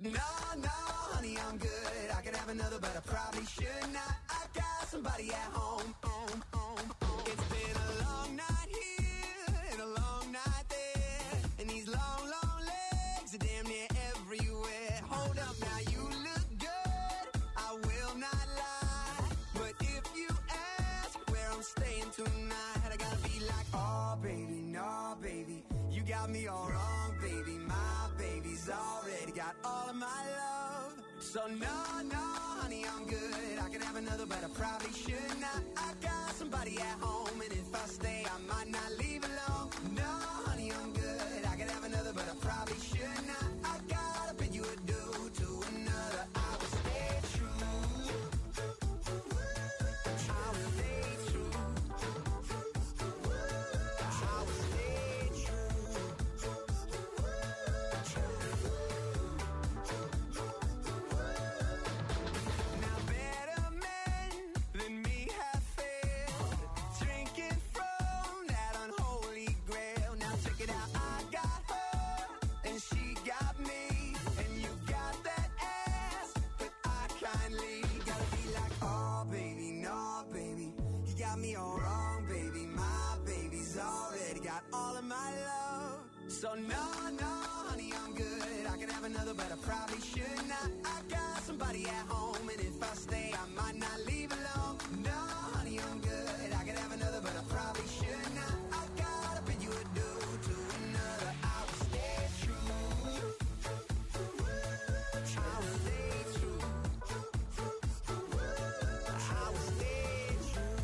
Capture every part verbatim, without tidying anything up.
No, no, honey, I'm good. I could have another, but I probably should not. I got somebody at home. home, home, home. It's been a long night here and a long night there, and these long, long legs are damn near everywhere. Hold up now, you look good, I will not lie, but if you ask where I'm staying tonight, I gotta be like, oh baby, no baby, you got me all wrong, baby. My baby's already got all of my love. So no, no, honey, I'm good. I could have another, but I probably should not. I got somebody at home, and if I stay, I might not leave alone. No, honey, I'm good. I could have another, but I probably should not. I gotta bid you adieu to another. I will stay true. I will stay true. I will stay true. Now better men than me have failed, drinking from that unholy grail. Now check it out, I got her and she got me, and you got that ass, but I kindly gotta be like, oh baby, no baby, you got me all wrong, baby. My baby's already got all of my love. So no, no, honey, I'm good. I could have another, but I probably should not. I got somebody at home, and if I stay, I might not leave alone. No, honey, I'm good. I could have another, but I probably should not. I gotta bid you adieu to another. I will stay true. I will stay true. I will stay true.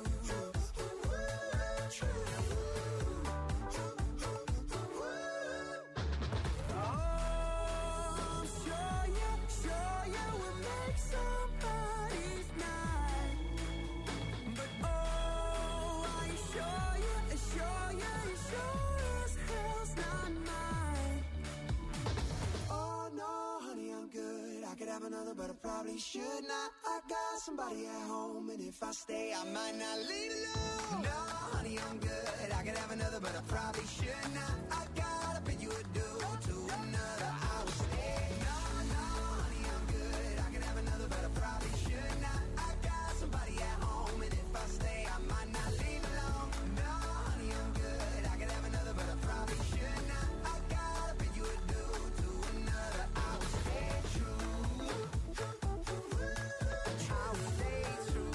Oh, I'm sure you, sure you will make somebody's night. But oh, are you sure you, sure you, sure as hell's not mine? Oh no, honey, I'm good. I could have another, but I probably should not. I got somebody at home, and if I stay, I might not leave alone. No, honey, I'm good. I could have another, but I probably should not. I gotta bid you adieu to another. I will stay. No, no, honey, I'm good. I could have another, but I probably should not. I got somebody at home, and if I stay, I might not leave alone. No, honey, I'm good. I could have another, but I probably should not. I gotta bid you adieu to another. I will stay true. I will stay true.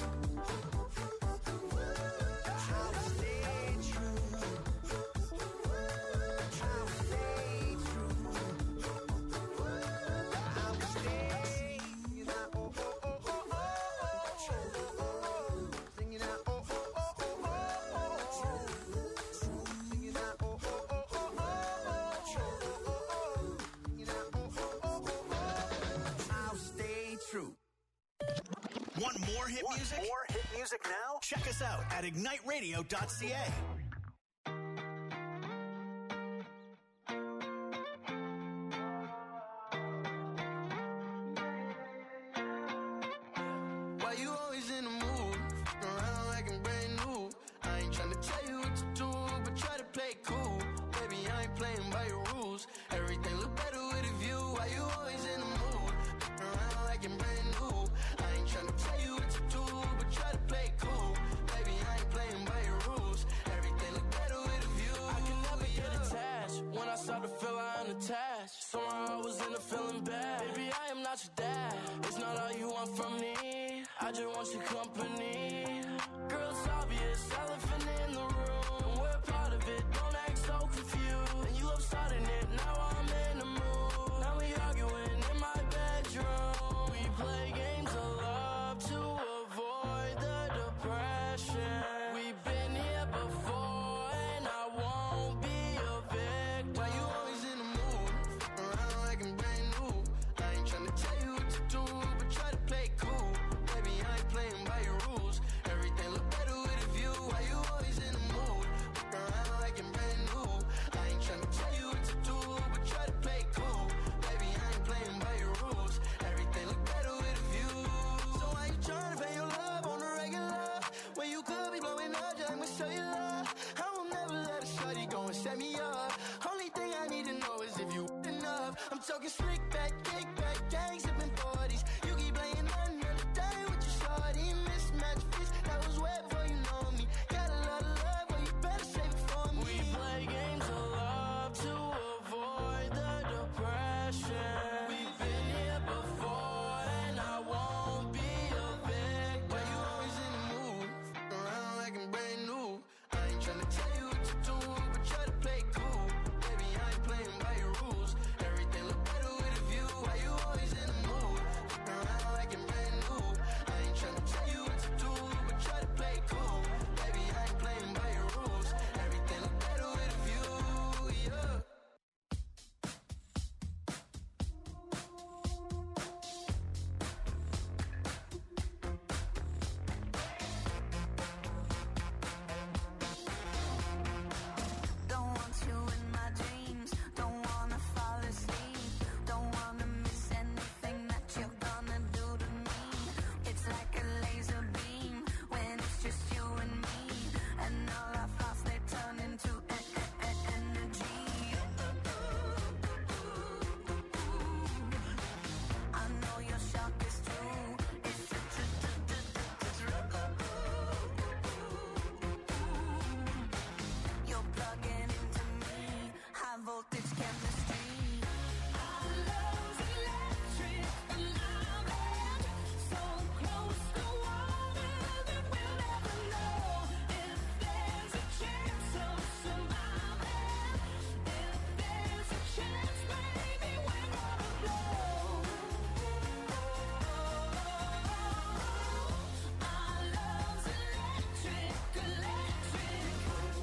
I will stay true. I will stay true. I will stay. Singing out, oh, oh, oh, oh, oh, oh. Singing out, oh, oh, oh, oh, oh, oh. Singing out, oh, oh, oh, oh, oh, oh. Singing out, oh, oh, oh, oh, oh. I'll stay true. Want more hit Want music? more hit music now? Check us out at ignite radio dot c a. Why you always in the mood? Around like I'm brand new. I ain't tryna tell you what to do, but try to play it cool. Baby, I ain't playing by your rules. Everything look better with a view. Why you always in the mood? Around like I'm brand new. I ain't tryna tell you what to do, but try to play it cool. Baby, I ain't playing by your rules. Everything look better with a view. I can never get attached. When I start to feel I unattached, somehow I was in a feeling bad. Baby, I am not your dad. It's not all you want from me. I just want your company. Girl, it's obvious, elephant in the room. We're part of it, don't act so confused. And you love starting it, now I'm in the mood. Now we arguing in my bedroom. We play games of love to avoid the depression. We've been here before, and I won't be a victim. Why you always in the mood? Around like I'm brand new. I ain't tryna tell you what to do, but try to play it cool. Baby, I ain't playing by your rules. Everything look better with a view. Why you always in the mood? Around like I'm brand new. I ain't tryna tell you what to do, but try Smoking slick back, kick back, gang sipping forties. You keep playing another day with your shorty. Mismatch fits, that was wet before you know me. Got a lot of love, but you better save it for me. We play games of love to avoid the depression. We've been here before, and I won't be a victim. Why you always in the mood? Fuck around like I'm brand new. I ain't tryna tell you what to do, but try to play cool. Baby, I ain't playing by your rules. Everything look better with a view. Why you always in the mood? Fuck around like I'm brand new. I ain't tryna tell you what to do, but try to play cool. Baby, I ain't playing by your rules. Everything look better with a view, yeah. Don't want you in my dreams. Don't wanna fall asleep. Don't wanna miss anything that you're gonna do to me. It's like a laser beam when it's just you and me. And all our thoughts, they turn into e- e- e- energy. I know your shock is true. It's tr- tr- tr- tr- tr- true. You're plugging into me, high voltage chemistry. Our love's electric, alive and so close to water that we'll never know if there's a chance of surviving. If there's a chance, baby, we're gonna blow. Our love's electric, electric.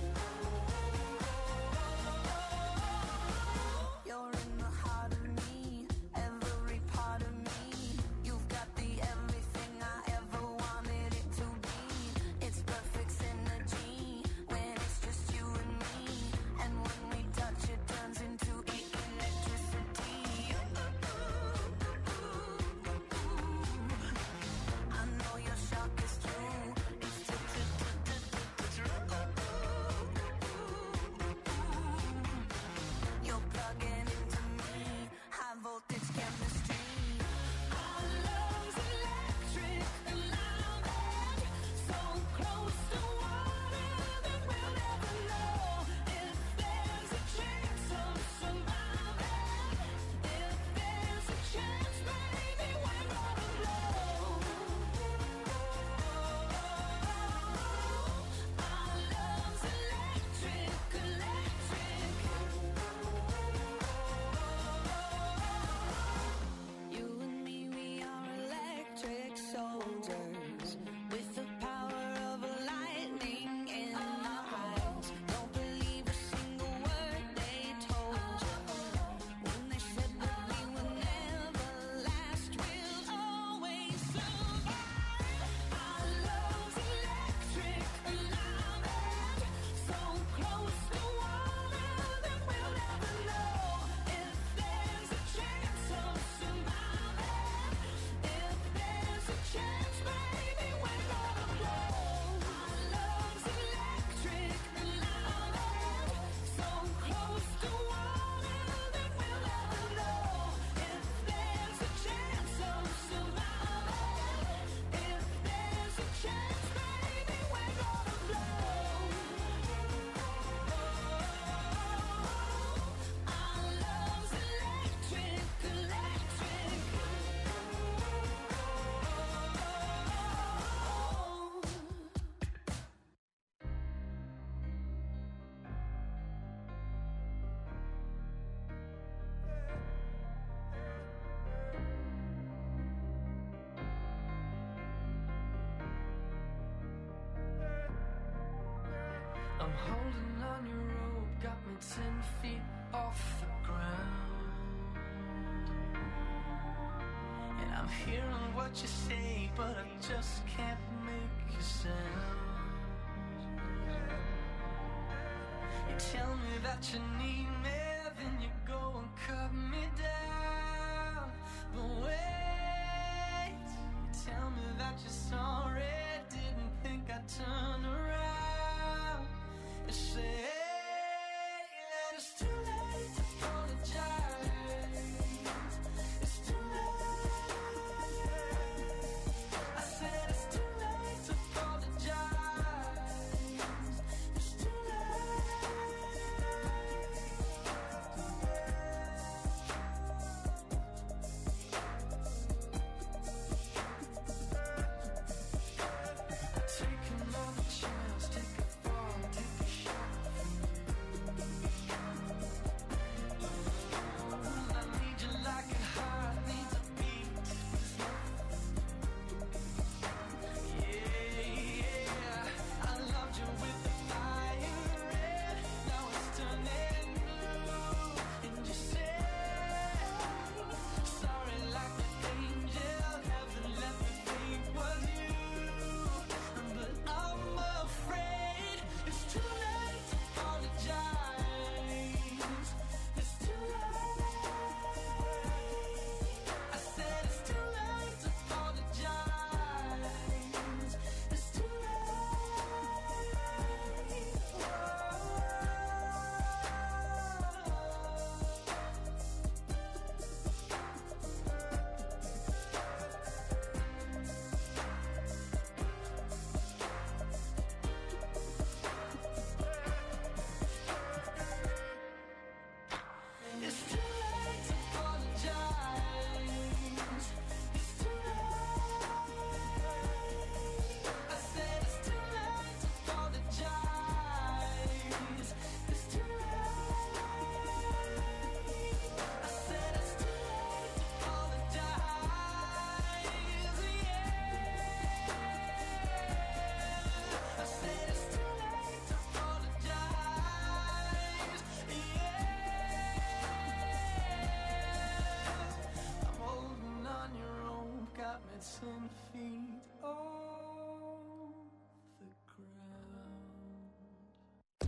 You're in the heart of me, every part of me. You've got the everything I ever wanted it to be. It's perfect synergy when it's just you and me. And when we touch, it turns into e- electricity. I know your shock is true. It's tr- tr- tr- tr- tr- true. You're plugging into me, high voltage chemistry. Our love's electric, alive and so close to water that we'll never know if there's a chance of surviving. If there's a chance, baby, we're gonna blow. Our love's electric, electric. You and me, we are electric soldiers with the power of lightning in our eyes. Don't believe a single word they told you when they said that we would never last. We'll always survive. Our love's electric, alive and so close to water that we'll never know if there's a chance of surviving. If there's a chance, baby, we're gonna blow. Our love's electric, alive and so close to water that we'll never know if there's a chance of surviving. If there's a chance, baby, we're gonna blow. Our love's electric, electric. I'm holding on your rope, got me ten feet off the ground. And I'm hearing what you say, but I just can't make a sound. You tell me that you need me, then you go and cut me down. But wait, you tell me that you're sorry, didn't think I'd turn around and say that it's too late to apologize.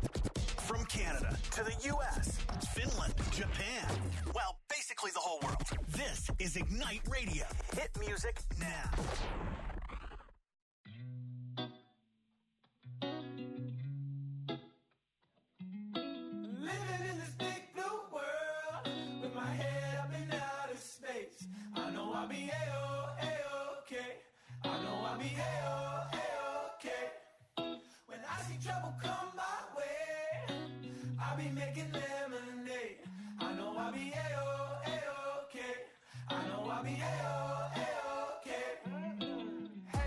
From Canada to the U S, Finland, Japan, well, basically the whole world. This is Ignite Radio. Hit music now. Living in this big blue world with my head up in outer space. I know I'll be A-O, A-okay. I know I'll be A-O, A-okay. When I see trouble come my way, I'll be making lemonade. I know I'll be A-O, A-okay. I know I'll be A-O, A-okay. Hey.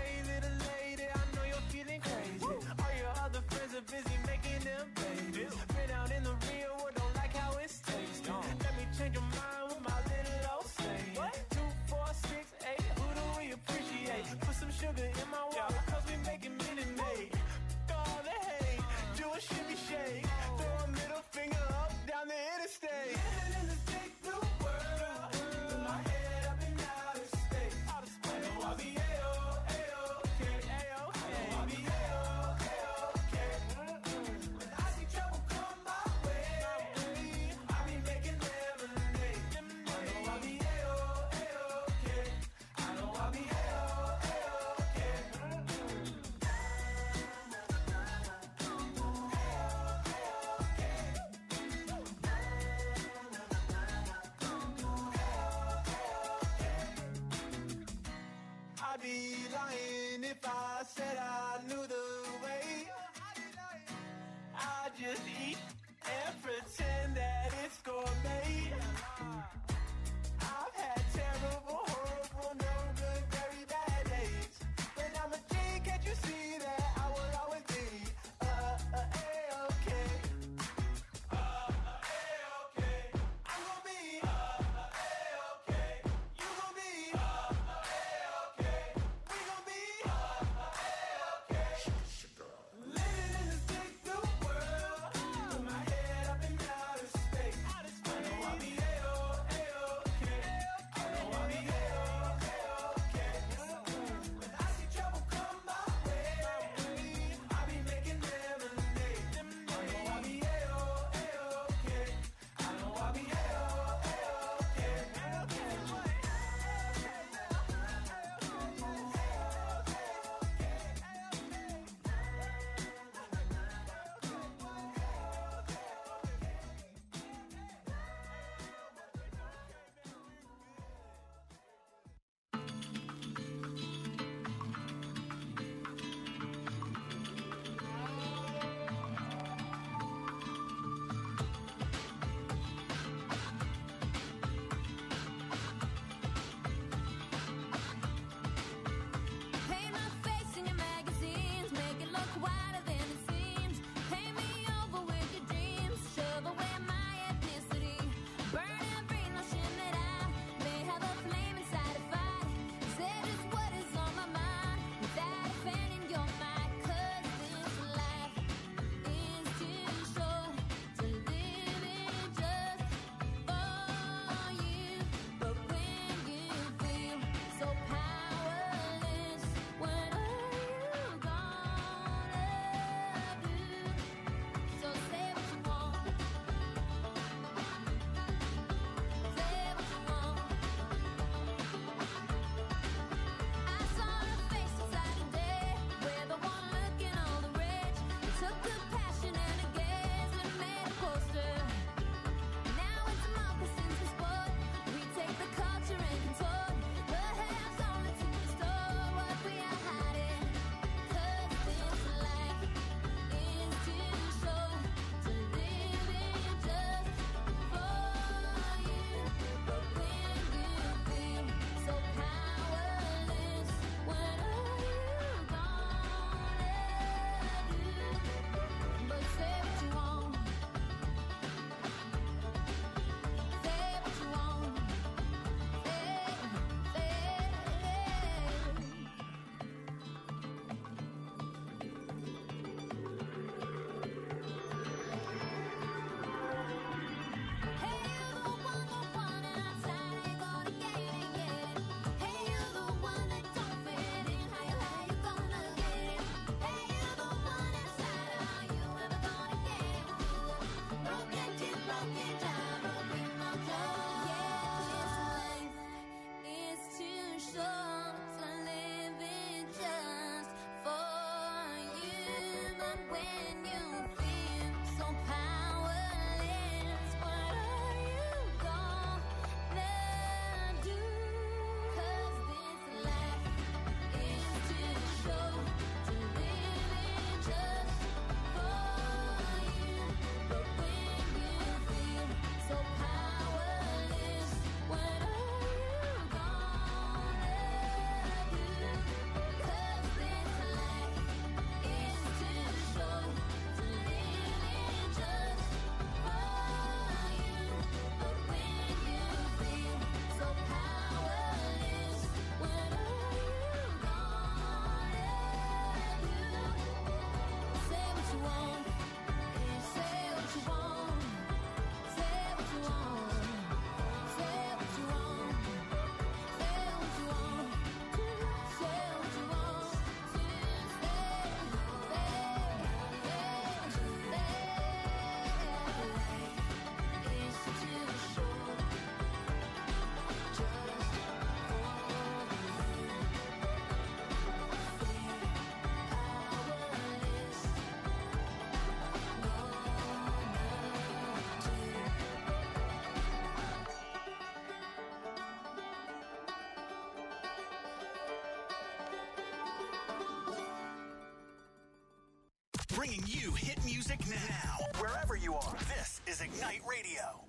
music now. Wherever you are, this is Ignite Radio.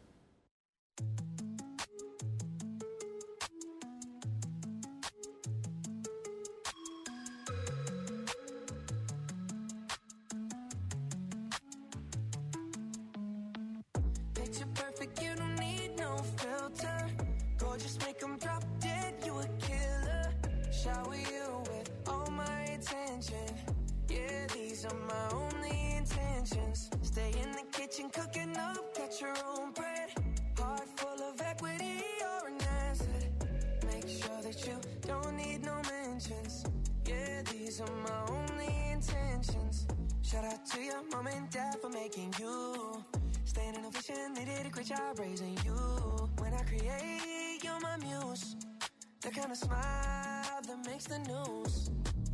Picture perfect, you don't need no filter. Gorgeous, make them drop dead, you a killer. Shower you with all my attention. Yeah, these are my only intentions. Stay in the kitchen, cooking up, get your own bread. Heart full of equity, you're an asset. Make sure that you don't need no mentions. Yeah, these are my only intentions. Shout out to your mom and dad for making you. Staying in a vision, they did a great job raising you. When I create, you're my muse. The kind of smile that makes the news.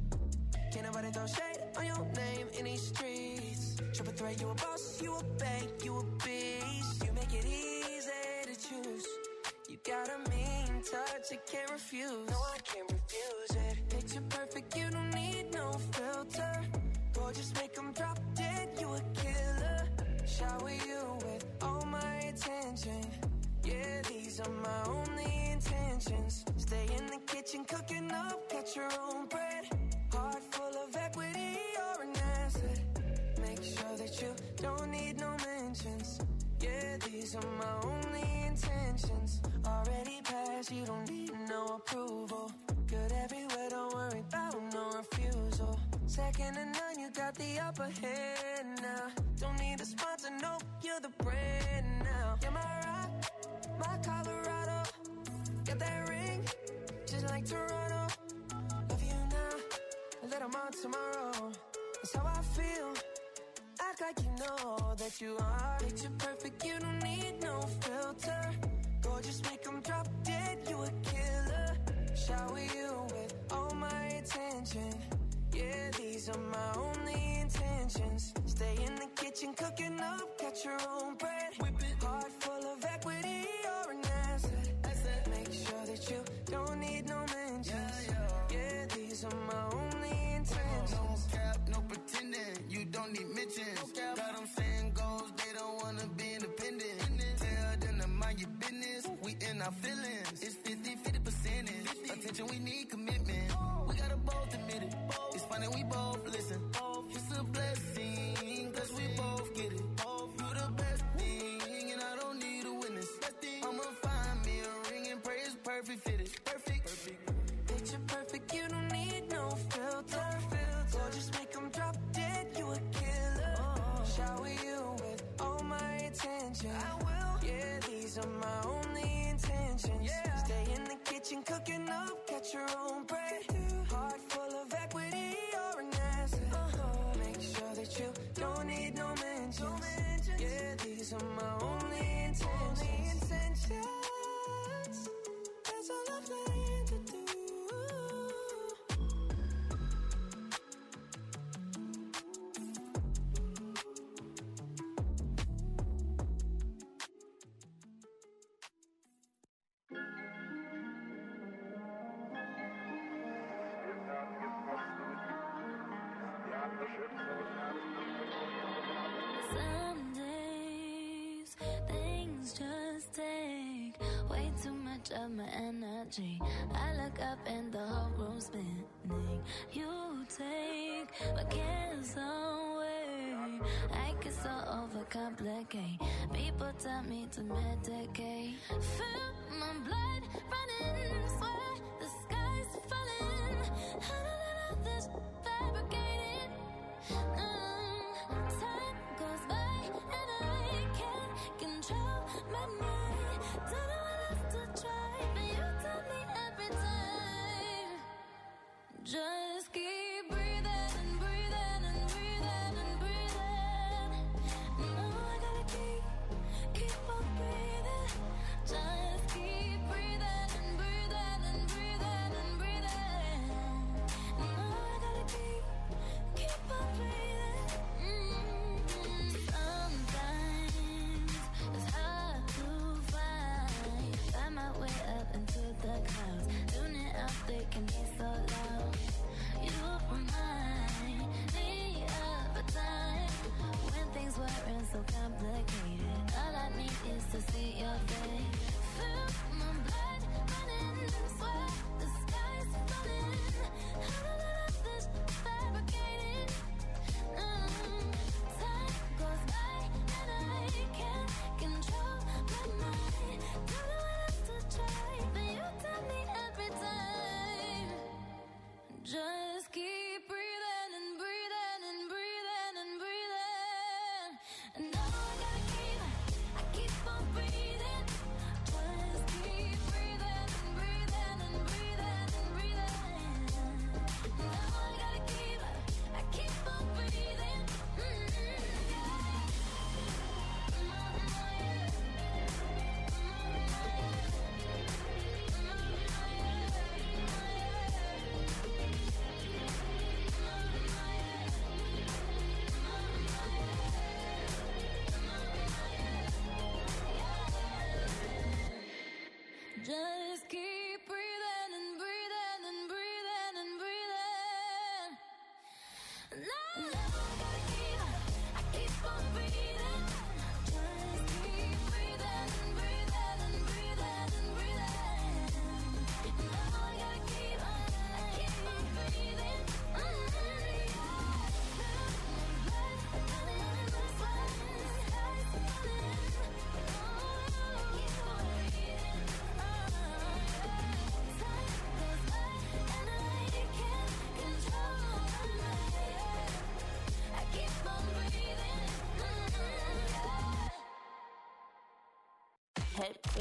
Can't nobody throw shade on your name in these streets. Triple threat, you a boss, you a bank, you a beast. You make it easy to choose. You got a mean touch, I can't refuse. No, I can't refuse it. Picture perfect, you don't need no filter. Gorgeous, make them drop dead, you a killer. Shower you with all my attention. Yeah, these are my only intentions. Stay in the kitchen, cooking up, get your own bread. Heart full of equity, you're an asset. Make sure that you don't need no mentions. Yeah, these are my only intentions. Already passed, you don't need no approval. Good everywhere, don't worry about no refusal. Second to none, you got the upper hand now. Don't need a sponsor, no, you're the brand now. You're my rock, my Colorado. Got that ring, just like Toronto. Love you now, a little more tomorrow. That's how I feel. Act like you know that you are. Picture perfect, you don't need no filter. Gorgeous, make them drop dead, you a killer. Shower you with all my attention. Yeah, these are my only intentions. Stay in the kitchen, cooking up, get your own bread. Whip it. Heart full of equity, you're an asset. asset. Make sure that you don't need no mentions. Yeah, yeah. Yeah, these are my only intentions. No cap, no pretending, you don't need mentions. No got them saying goals, they don't wanna be independent. Tell them to mind your business, we in our feelings. It's fifty, fifty percentage. Attention, we need commitment. We gotta both admit it. It's funny, we both listen. It's a blessing, cause we both get it. You the best thing, and I don't need a witness. I'ma find me a ring and pray it's perfect fitted. Perfect. Perfect. Picture perfect, you don't need no filter. Gorgeous, make them drop dead, you a killer. Shower you with all my attention. I will. Yeah, these are my only intentions. Yeah. Stay in the kitchen, cooking up, get your own bread. Heart full of equity, you're an asset. Uh-huh. Make sure that you don't need no mentions. No mentions. Yeah, these are my only intentions. Only intentions. That's all I'm planning to do. Some days things just take way too much of my energy. I look up and the whole room's spinning. You take my cares away. I get so overcomplicate. People tell me to medicate. Feel my blood running, swear the sky's falling. I don't know this fabricated. Um, time goes by and I can't control my mind. Don't know what else to try, but you tell me every time. Just keep breathing and breathing and breathing and breathing. No, I gotta keep, keep on breathing. Just keep breathing and breathing.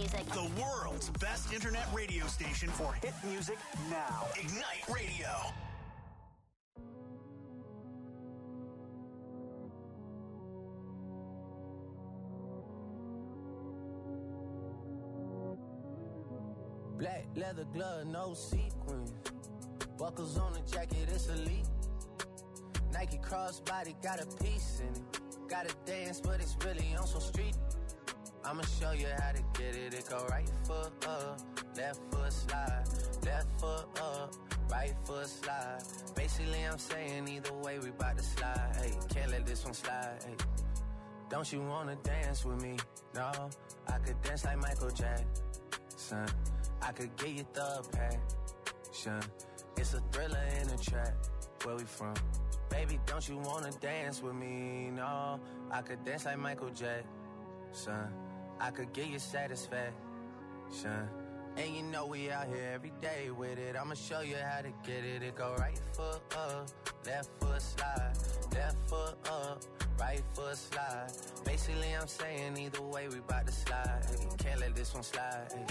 music. The world's best internet radio station for hit music now. Ignite Radio. Black leather glove, no sequins. Buckles on the jacket, it's elite. Nike crossbody, got a piece in it. Gotta dance, but it's really on some street. I'ma show you how to get it. It go right foot up, left foot slide. Left foot up, right foot slide. Basically, I'm saying either way, we bout to slide. Hey, can't let this one slide. Hey, don't you wanna dance with me? No, I could dance like Michael Jackson. I could get you the passion. It's a thriller in a trap. Where we from? Baby, don't you wanna dance with me? No, I could dance like Michael Jackson. I could get you satisfaction. And you know we out here every day with it. I'ma show you how to get it. It go right foot up, left foot slide. Left foot up, right foot slide. Basically, I'm saying either way, we bout to slide. Hey, can't let this one slide. Hey.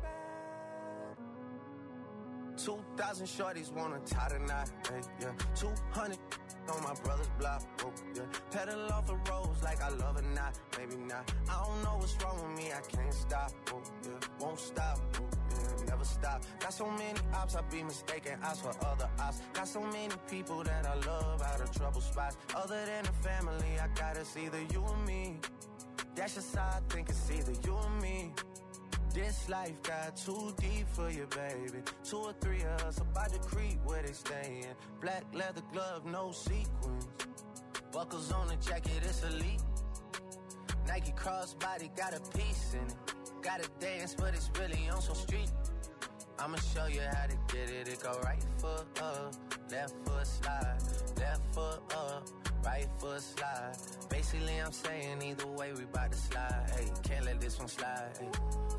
Two thousand shorties wanna tie the knot. Hey, yeah. Two hundred on my brother's block. Oh, yeah. Pedal off the roads like I love it, not, maybe not. I don't know what's wrong with me, I can't stop. Oh, yeah. Won't stop. Oh, yeah. Never stop. Got so many ops, I be mistaken ops for other ops. Got so many people that I love out of trouble spots. Other than the family, I gotta see either you or me. That's just how I think it's either you or me. This life got too deep for you, baby. Two or three of us about to creep where they stayin'. Black leather glove, no sequins. Buckles on the jacket, it's elite. Nike crossbody, got a piece in it. Gotta dance, but it's really on some street. I'ma show you how to get it. It go right foot up, left foot slide. Left foot up, right foot slide. Basically, I'm saying either way, we bout to slide. Hey, can't let this one slide. Hey.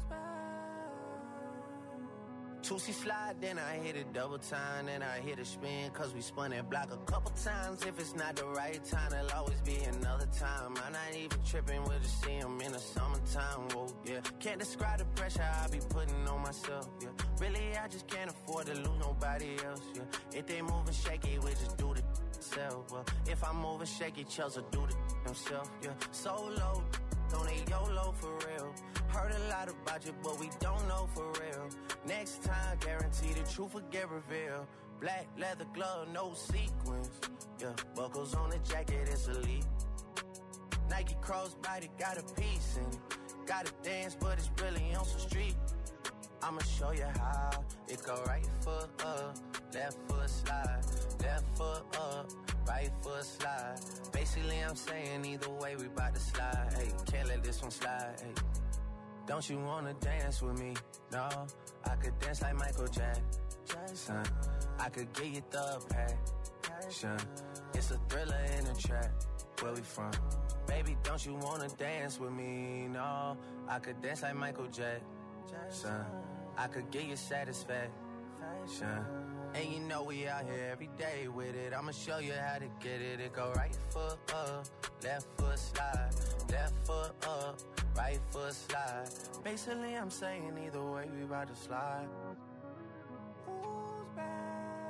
Two-C slide, then I hit it double time, then I hit a spin, cause we spun that block a couple times. If it's not the right time, there'll always be another time. I'm not even tripping, we'll just see him in the summertime, whoa, yeah. Can't describe the pressure I be putting on myself, yeah. Really, I just can't afford to lose nobody else, yeah. If they moving shaky, we just do the self, well. If I'm moving shaky, Chelsea do the himself, yeah. Solo, don't need YOLO for real. Heard a lot about you, but we don't know for real. Next time, guarantee the truth will get revealed. Black leather glove, no sequins. Yeah, buckles on the jacket, it's elite. Nike crossbody, got a piece in it. Gotta dance, but it's really on some street. I'ma show you how. It go right foot up, left foot slide. Left foot up, right foot slide. Basically, I'm saying either way, we bout to slide. Hey, can't let this one slide. Hey. Don't you wanna dance with me? No, I could dance like Michael Jackson. I could get you the passion. It's a thriller in a trap. Where we from? Baby, don't you wanna dance with me? No, I could dance like Michael Jackson. I could get you satisfaction. And you know we out here every day with it. I'ma show you how to get it. It go right foot up, left foot slide. Left foot up, right foot slide. Basically, I'm saying either way, we about to slide. Who's back?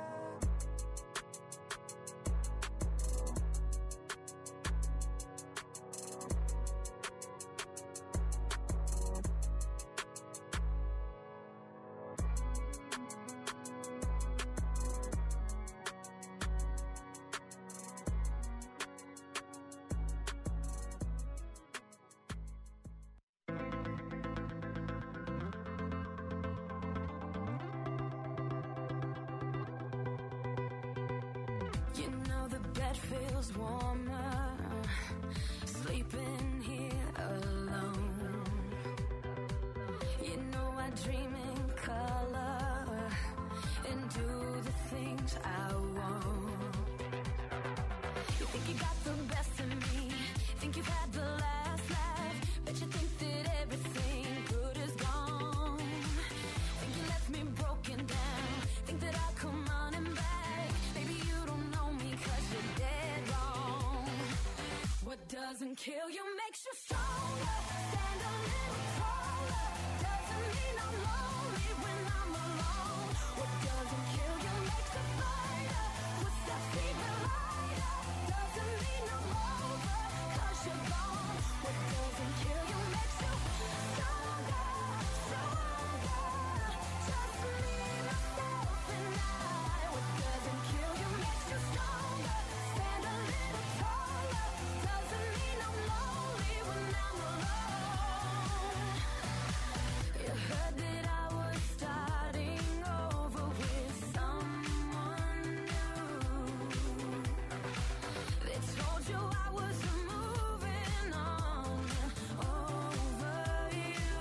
You know the bed feels warmer, sleeping here alone. You know I dream in color and do the things I want. You think you got the best of me, think you've had the last laugh, but you think that everything good is gone. Think you left me broken down, think that I'll come running back. Maybe you don't know me 'cause you're dead wrong. What doesn't kill you makes you stronger. Stand a little taller. mean I'm lonely when I'm alone. What doesn't kill you makes a fighter. Footsteps even lighter. Doesn't mean I'm over, 'cause you're gone. What doesn't kill you makes you stronger, stronger. Just me, myself, and I. What doesn't kill you makes you stronger. Stand a little taller. Doesn't mean I'm lonely when I'm alone. You heard that I was starting over with someone new. They told you I was moving on over you.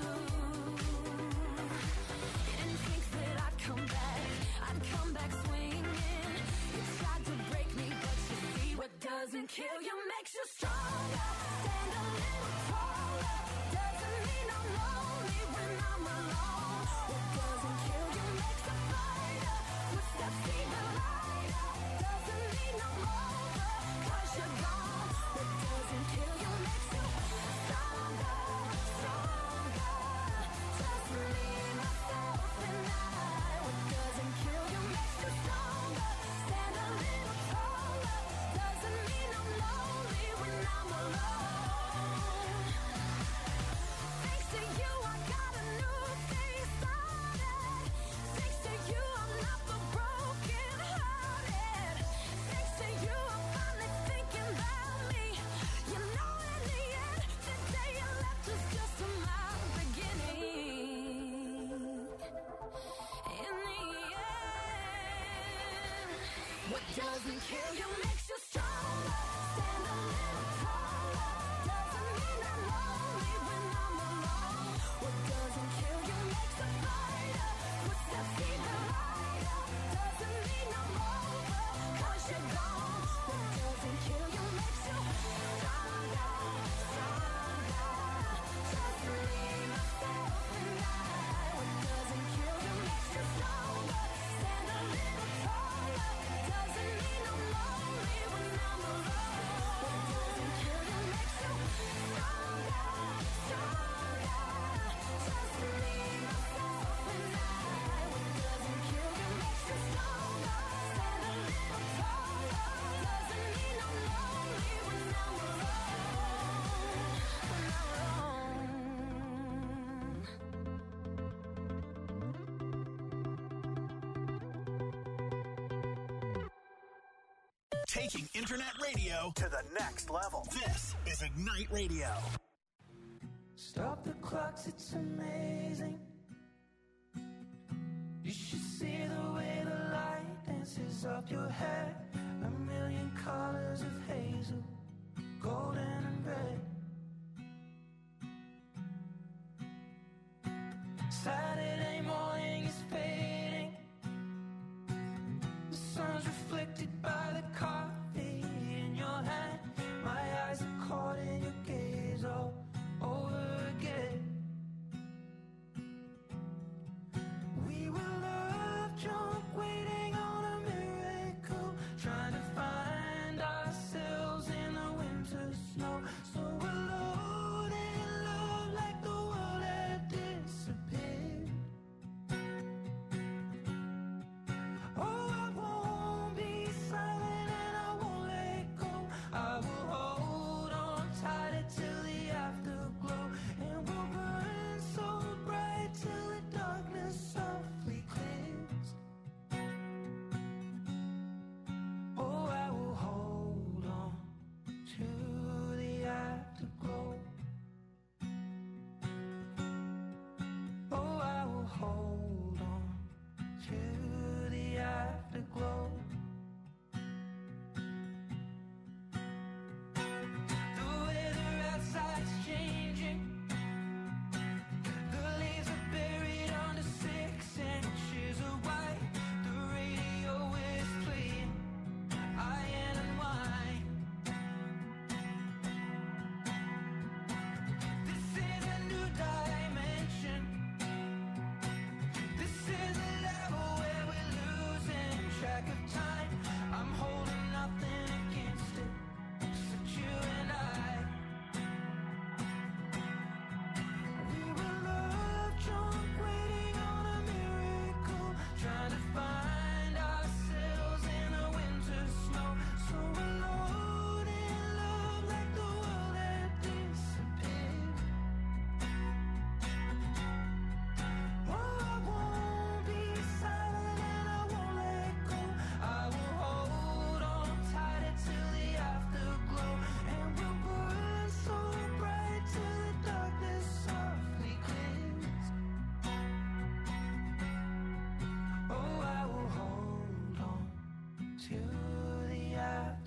Didn't think that I'd come back, I'd come back swinging. You tried to break me, but you see what doesn't kill you makes you stronger. Stand a little taller. Doesn't mean I'm lonely when I'm alone. What doesn't kill you makes a fighter. Footsteps even lighter. Doesn't mean I'm over, 'cause you're gone. What doesn't kill you makes you stronger, stronger. Just me, myself, and I. What doesn't kill you makes you stronger. Stand a little taller. Doesn't mean I'm lonely when I'm alone. Thanks to you, I got a new thing started. Thanks to you, I'm not the broken hearted. Thanks to you, I'm finally thinking about me. You know, in the end, the day you left was just my beginning. In the end, what doesn't kill you makes you stronger. Stand a little taller. Doesn't mean I'm lonely when I'm alone. What doesn't kill you makes a fighter. Footsteps even lighter. Doesn't mean I'm over, 'cause you're gone. What doesn't kill you makes you stronger, stronger. Just me, myself, and I. What doesn't kill you makes you stronger. Stand a little taller. Doesn't mean I'm lonely when I'm alone. What doesn't kill you makes you stronger, stronger. Just me, myself, and I. What doesn't kill you makes you stronger. Stand a little taller. Doesn't mean I'm lonely when I'm alone. When I'm Taking internet radio to the next level. This is Ignite Radio. Stop the clocks, it's amazing. You should see the way the light dances up your hair. A million colors of hazel, golden and red. Saturday morning is fading. The sun's reflected by the coffee in your hand. My eyes are caught in your gaze all over again. We were love drunk, waiting on a miracle, trying to find ourselves in the winter snow. So alone in love, like the world had disappeared. Oh, I won't be silent.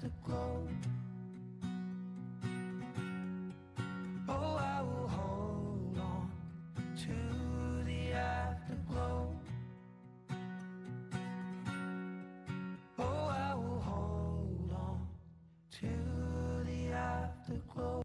afterglow. Oh, I will hold on to the afterglow. Oh, I will hold on to the afterglow.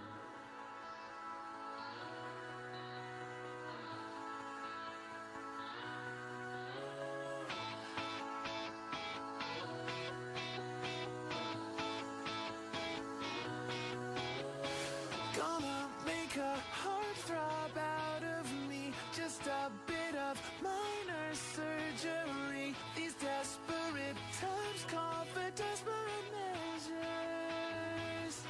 Gonna make a heart throb out of me. Just a bit of minor surgery. These desperate times call for desperate measures.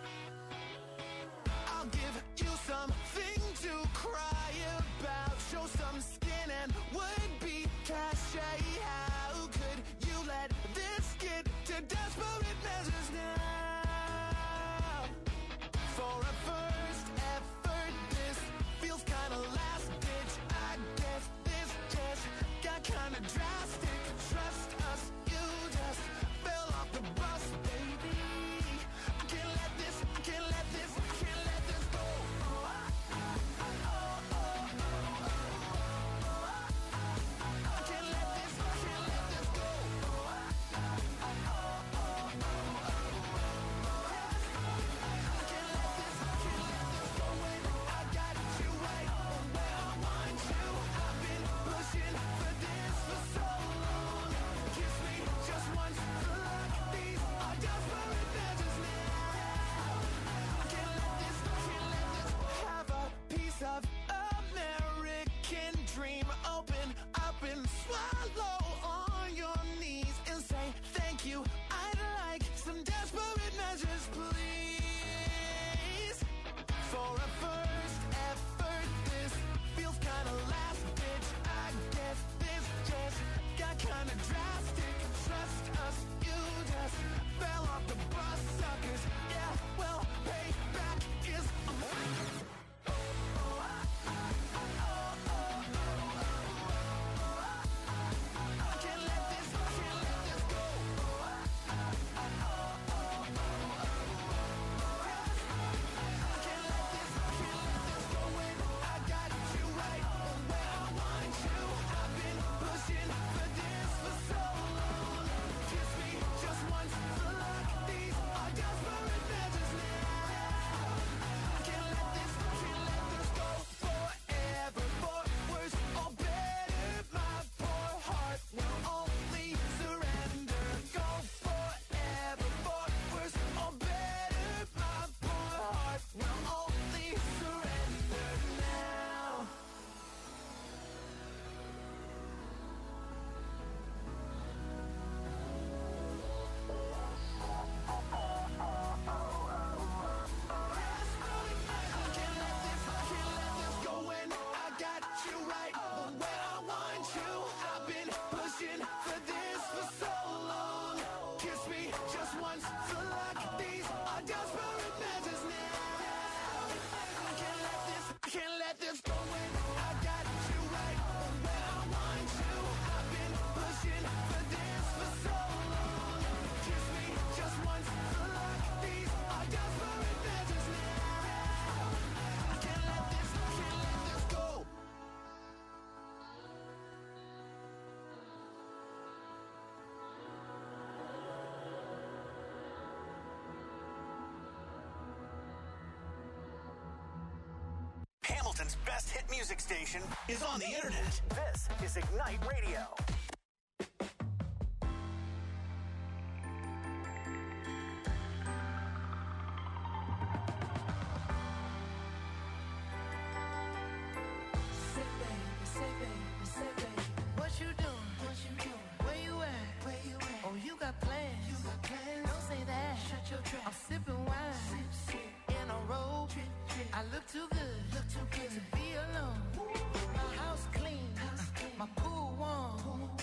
I'll give you something to cry about. Show some skin and would be cachet. How could you let this get to desperate measures now? For a first effort, this feels kinda last ditch. I guess this just got kinda drastic. Trust us, you just fell off the bus, baby. I can't let this, I can't let this, I can't let this go. Oh, I, I, oh, oh, oh, oh. I can't let this, I can't let this go. Oh, I, I, oh, oh, oh, oh. I can't let this, I can't let this go when I got you right where I want you. I've been pushing for this for so long. Kiss me just once for luck. These are desperate measures now. I can't let this, I can't let this. Have a piece of American dream. Open up and swallow on your knees and say thank you. I'd like some desperate measures, please. For a first effort, this feels kinda last ditch. I guess this just got kinda drastic. Trust us, you just fell off the bus, suckers. Yeah, well, payback is a oh, oh, I, I, oh, oh, oh, oh. I can't let this, I can't let this go. Oh, I, I, oh, oh, oh, oh. I can't let this, I can't let this go when I got you right where I want you. I've been pushing for this for so long. Kiss me just once for luck. These are desperate measures now. I can't let this, I can't let this go forever. For worse or better, my poor heart will only surrender. Go forever. For worse or better, my poor heart will only surrender now. I can't let this, I can't let this go when I got you right where I want you. I've been pushing for this for so long. Kiss me just once for luck. These are desperate measures now. I can't let this, I can't let this go when I got you right where I want you. I've been pushing for this for so long. Kiss me just once for luck. These are desperate measures now. I can't let this, I can't let this go. Hamilton's best hit music station is on the internet. This is Ignite Radio. Say baby, say baby, say baby, what you doing? What you doing? Where you at? Where you at? Oh, you got plans? You got plans? Don't say that. Shut your trap. I'm sipping wine, sip, sip. In a robe. Trip, trip. I look too good, look too good to be alone. My house clean, house clean. My pool warm.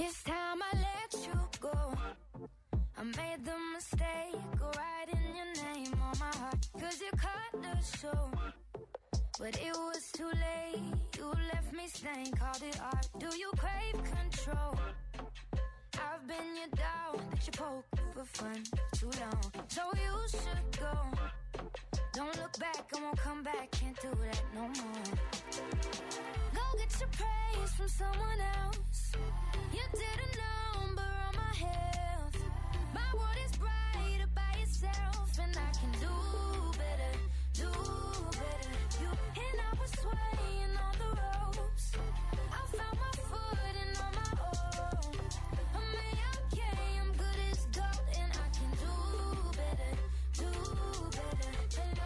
It's time I let you go. I made the mistake of writing your name on my heart, cause you cut the show. But it was too late, you left me stained, called it art. Do you crave control? I've been your dog that you poke for fun too long. So you should go. Don't look back, I won't come back, can't do that no more. Go get your praise from someone else. You did a number on my health. My world is brighter by yourself, and I can do better, do better. You and I was swaying on the ropes. I found my footing on my own. I'm okay, I'm good as gold, and I can do better, do better. Hello,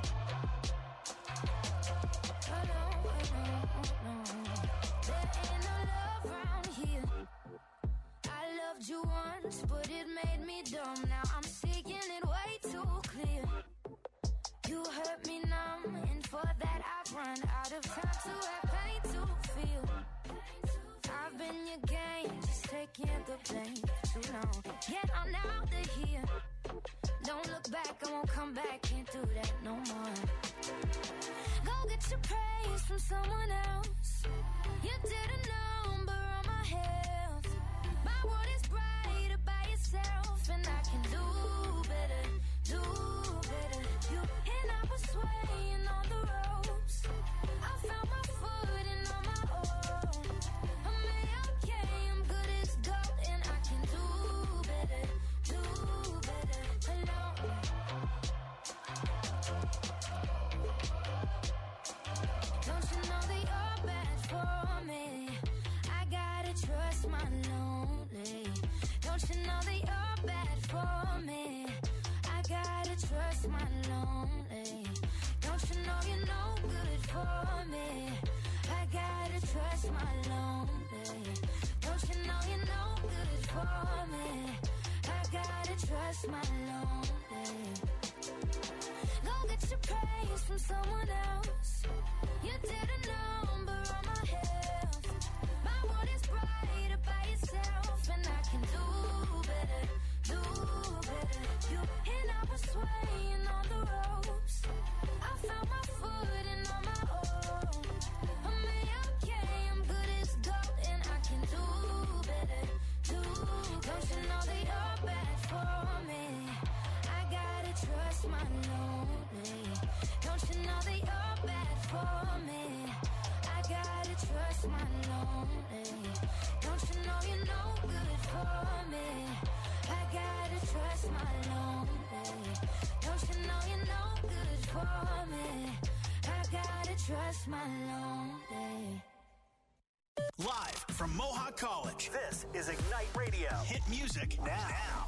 hello, hello, hello. There ain't no love around here. I loved you once, but it made me dumb. Now I'm seeing it way too clear. You hurt me numb, and for that I've run out of time to have pain to feel. I've been your game, just taking the blame for too long. Yet I'm out of here. Don't look back, I won't come back, can't do that no more. Go get your praise from someone else. You did a number on my health. My world is brighter by yourself, and I can do better, do better. You and I was swaying on the ropes. I found my footing on my own. I'm okay, I'm good as gold, and I can do better, do better. Hello. Don't you know that you're bad for me? I gotta trust my lonely. Don't you know that you're bad for me? I gotta trust my lonely. Don't you know you're no good for me? I gotta trust my lonely. Don't you know you're no good for me? I gotta trust my lonely. Go get your praise from someone else. You did a number on my health. My world is brighter by yourself, and I can do better, do better. You and I was swaying on the ropes. I found my footing on my own. I'm okay, I'm good as gold, and I can do better, do better. Don't you know that you're bad for me? I gotta trust my lonely. Don't you know that you're bad for me? I gotta trust my lonely. Don't you know you're no good for me? I gotta trust my lonely. Don't you know you're no good for me? I gotta trust my lonely. Live from Mohawk College, this is Ignite Radio. Hit music now.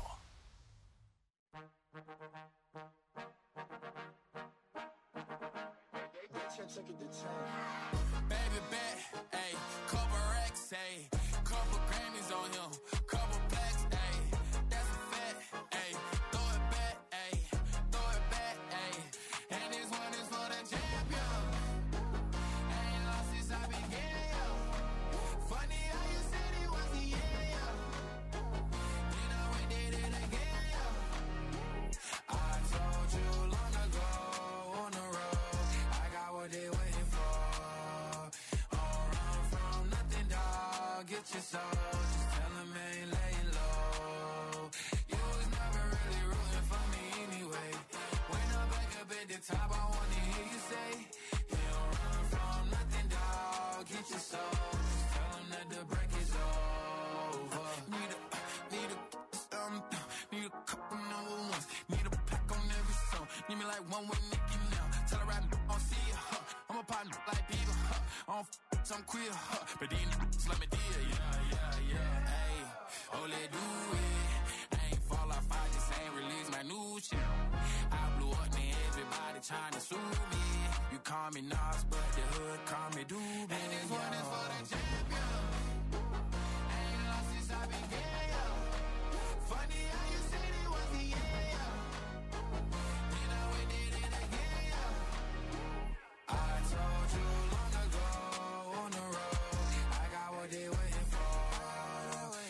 Baby bet, ayy, couple racks, ayy, couple Grammys on him, couple blacks, ayy, that's a fact, ayy, throw it back, ayy, throw it back, ayy, and this one is for the champion. Ain't lost since I began, yo. Funny how you said it was the end, yo. Then I went did it again, yo. I told you long ago on the road, I got what they waiting for. Don't run from nothing, dog. Get your soul. Just tell them ain't laying low. You was never really rooting for me anyway. When I'm back up at the top, I wanna hear you say, you don't run from nothing, dog. Get your soul. Just tell them that the break is over. Need a, need a, um, need a couple number ones. Need a pack on every song. Need me like one with Nicki now. Tell her I don't see it, huh? I'm a partner like Bieber, huh? I don't f***, I'm queer, huh? But these n***s let me deal, yeah, yeah, yeah, ayy. Oh, let do it. I ain't fall off, I just ain't release my new shit. I blew up, man, everybody trying to sue me. You call me Nas, but the hood call me Doobie. And this one is for the champion. Ain't lost since I began, yo. Funny how you said it was the end, yo. Then I went did it again, yo. I told you long ago on the road, I got what they waiting for.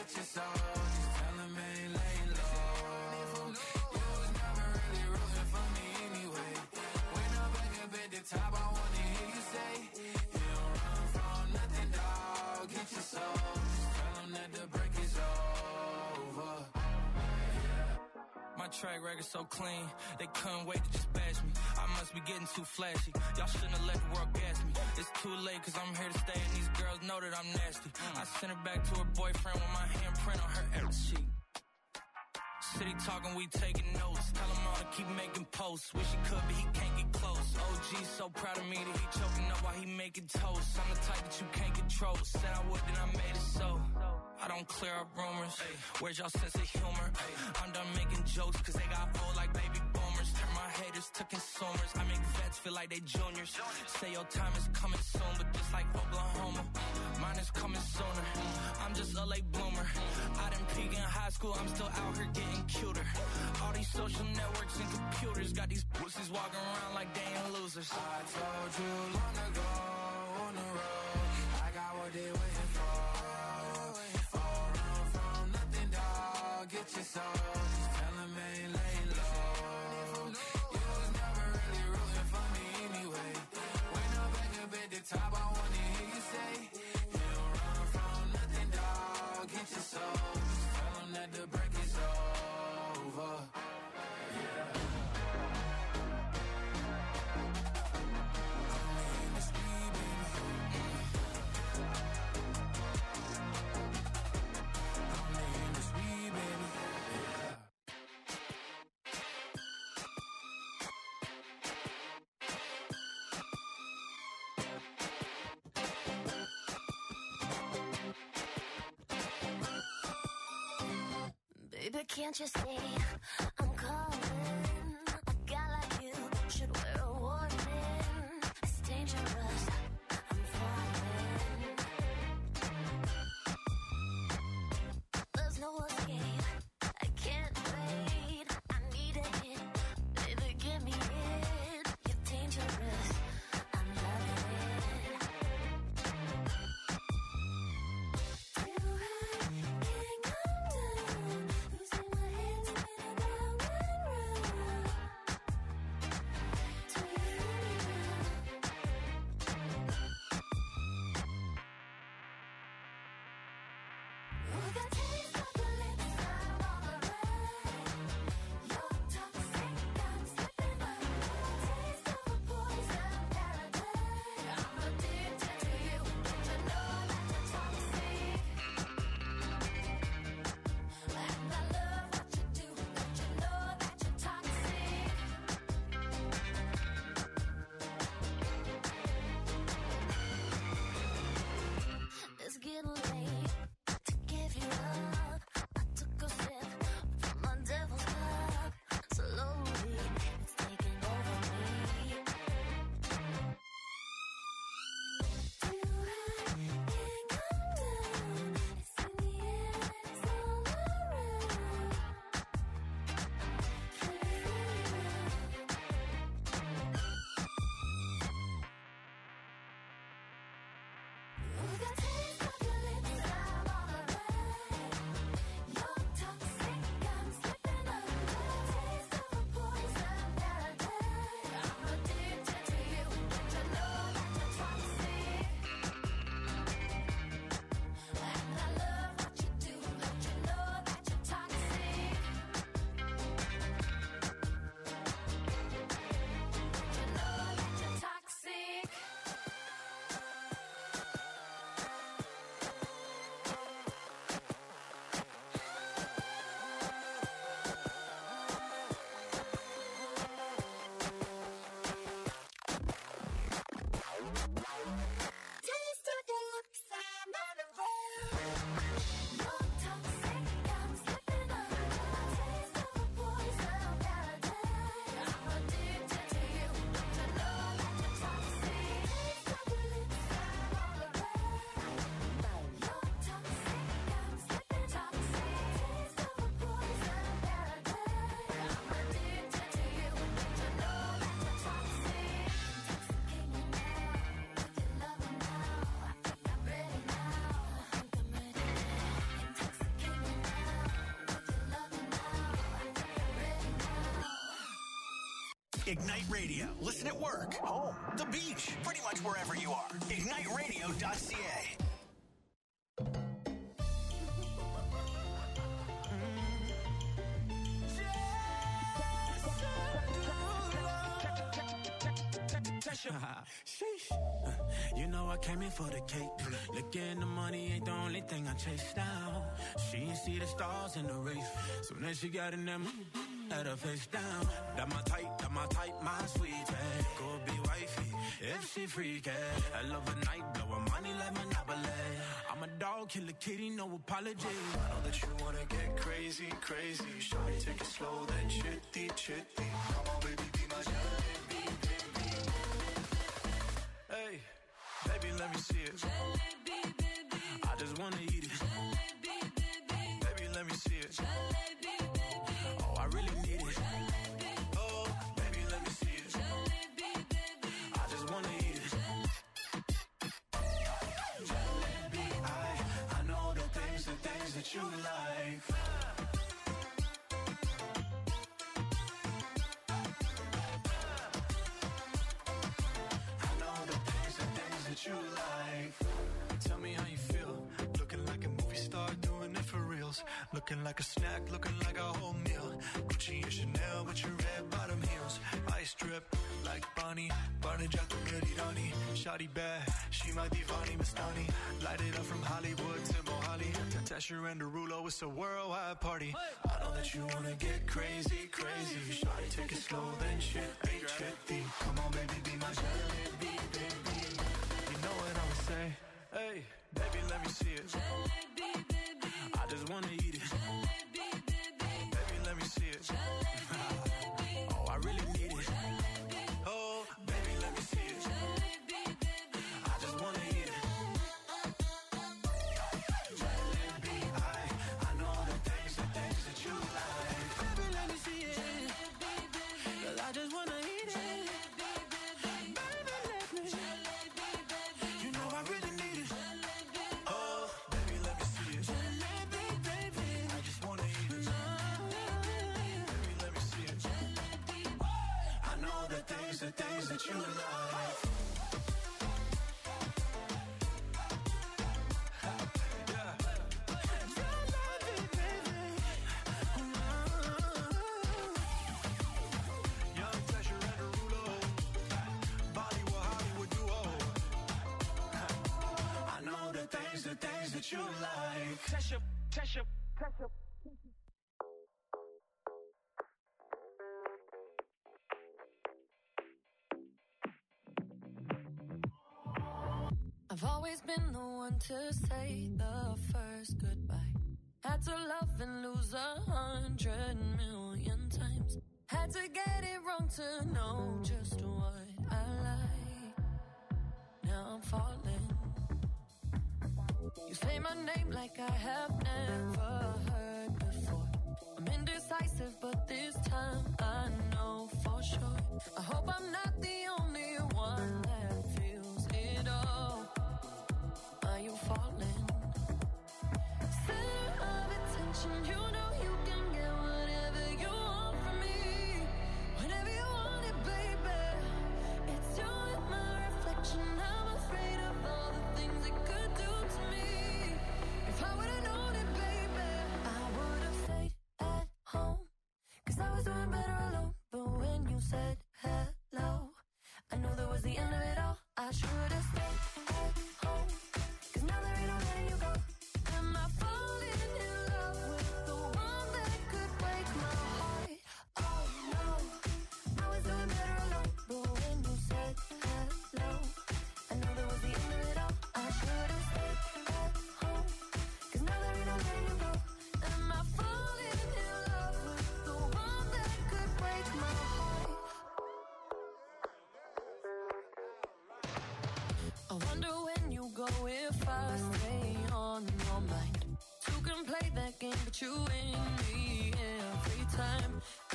get your soul. Just tell him ain't laying low. You was never really rooting for me anyway. When I'm back up at the top, I wanna hear you say, you don't run from nothing, dog. Get your soul. Just tell him that the break is over. My track record so clean, they couldn't wait to just bash me. I must be getting too flashy. Y'all shouldn't have let the world gas me. It's too late cause I'm here to stay and these girls know that I'm nasty. I sent her back to her boyfriend with my handprint on her ass cheek. City talking, we taking notes. Tell him all to keep making posts. Wish he could, but he can't get close. O G so proud of me that he choking up while he making toast. I'm the type that you can't control. Said I would, then I made it so. I don't clear up rumors. Where's y'all sense of humor? I'm done making jokes cause they got old like baby boomers. Turn my haters to consumers. I make vets feel like they juniors. Say your time is coming soon, but just like Oklahoma, mine is coming sooner. I'm just a late bloomer. I didn't peak in high school, I'm still out here getting cuter. All these social networks and computers got these pussies walking around like they ain't losers. I told you long ago on the road, I got what they waiting for. Get your soul, just tell him ain't laying low. You was never really rooting for me anyway. When I'm back up at the top, I wanna hear you say, you don't run from nothing, dog. Get your soul, just tell him that the break is over. Yeah. Only in the speed, baby. Only in the speed, baby. Baby, can't you see I'm calling? A guy like you should wear a warning. It's dangerous, I'm falling. There's no escape, I can't wait. I need a hit, baby, give me it. You're dangerous, I'm loving it. You can't come down. Losing my head, spinning round Ignite Radio. Listen at work, home, the beach, pretty much wherever you are. ignite radio dot c a. Sheesh. You know I came in for the cake. Looking the money ain't the only thing I chase down. She ain't see the stars in the race. So then she got in them, had her face down. That my type, that my type, my sweet hey. Go be wifey, if she freaky. I love a night, blow her money like Monopoly. I'm a dog, kill a kitty, no apology. I know that you wanna get crazy, crazy. Shawty, take it slow, then chitty, chitty. Come on, baby, be my jalebi, baby. Hey, baby, let me see it. Jalebi, baby. I just wanna eat it. Jalebi, baby. Baby, let me see it. Jalebi, baby. Oh, I really need it. Jalebi. Oh, baby, let me see it. Jalebi, baby. I just wanna eat it. Jalebi, I, I know the things, the things that you like. You like. Tell me how you feel. Looking like a movie star, doing it for reals. Looking like a snack, looking like a whole meal. Gucci and Chanel with your red bottom heels. Ice drip like Bonnie. Barney Jack Rani. Shawty bad, she my divani Mastani. Light it up from Hollywood to Mohali. Tasha and Derulo, it's a worldwide party. I know that you wanna get crazy, crazy. Shawty, take it slow, then chitty, chitty. Come on, baby, be my jalebi, baby. Know what I would say? Hey, baby, let me see it. Jalebi, baby. I just wanna eat it. Jalebi, baby. Baby, let me see it. Jalebi, oh, I really need it. Jalebi. Oh, baby, let me see it. Jalebi, baby. I just wanna eat it. Jalebi, I, I know the things, the things that you like. Baby, let me see it. Jalebi, baby. 'Cause I just wanna eat it. Jalebi, baby. Baby, let me. Jalebi, baby. You know I really need it. Jalebi. Oh, baby, let me see it. Jalebi, baby. I just wanna eat it. Baby, let me see it. Jalebi. I know the things, the things that you like. You like Tasha, Tasha, Tasha. I've always been the one to say the first goodbye. Had to love and lose a hundred million times. Had to get it wrong to know just what I like. Now I'm falling. You say my name like I have never heard before. I'm indecisive, but this time I know for sure. I hope I'm not the only one that feels it all. Are you falling? Center of attention, you know you can get whatever you want from me. Whenever you want it, baby. It's you and my reflection. I'm afraid of all the things it could do to me. If I would've known it, baby, I would've stayed at home. 'Cause I was doing better alone. But when you said hello, I knew that was the end of it all. I should've stayed at home. 'Cause now there ain't no letting you go. Am I falling in love with the one that could break my heart? Oh no, I was doing better alone. But when you said hello, I knew that was the end of it all. I should've stayed at home. 'Cause now there ain't no letting you go. Am I falling in love with the one that could break my heart? I wonder when you go if I stay on your mind. Two can play that game, but you win me every time.